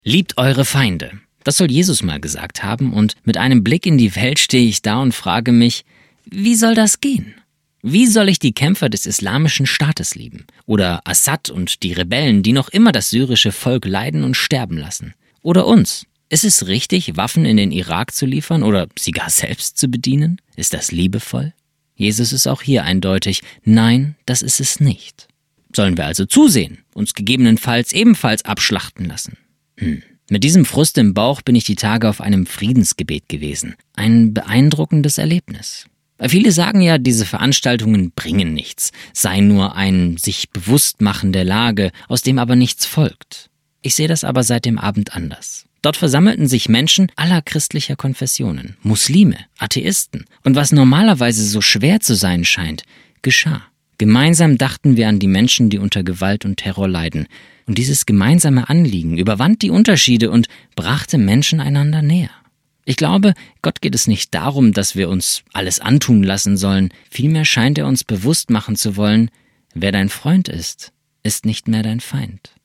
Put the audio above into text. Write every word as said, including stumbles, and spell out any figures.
Liebt eure Feinde. Das soll Jesus mal gesagt haben, und mit einem Blick in die Welt stehe ich da und frage mich, wie soll das gehen? Wie soll ich die Kämpfer des islamischen Staates lieben? Oder Assad und die Rebellen, die noch immer das syrische Volk leiden und sterben lassen? Oder uns? Ist es richtig, Waffen in den Irak zu liefern oder sie gar selbst zu bedienen? Ist das liebevoll? Jesus ist auch hier eindeutig, nein, das ist es nicht. Sollen wir also zusehen, uns gegebenenfalls ebenfalls abschlachten lassen? Hm. Mit diesem Frust im Bauch bin ich die Tage auf einem Friedensgebet gewesen. Ein beeindruckendes Erlebnis. Viele sagen ja, diese Veranstaltungen bringen nichts, sei nur ein sich Bewusstmachen der Lage, aus dem aber nichts folgt. Ich sehe das aber seit dem Abend anders. Dort versammelten sich Menschen aller christlicher Konfessionen, Muslime, Atheisten. Und was normalerweise so schwer zu sein scheint, geschah. Gemeinsam dachten wir an die Menschen, die unter Gewalt und Terror leiden. Und dieses gemeinsame Anliegen überwand die Unterschiede und brachte Menschen einander näher. Ich glaube, Gott geht es nicht darum, dass wir uns alles antun lassen sollen. Vielmehr scheint er uns bewusst machen zu wollen, wer dein Freund ist, ist nicht mehr dein Feind.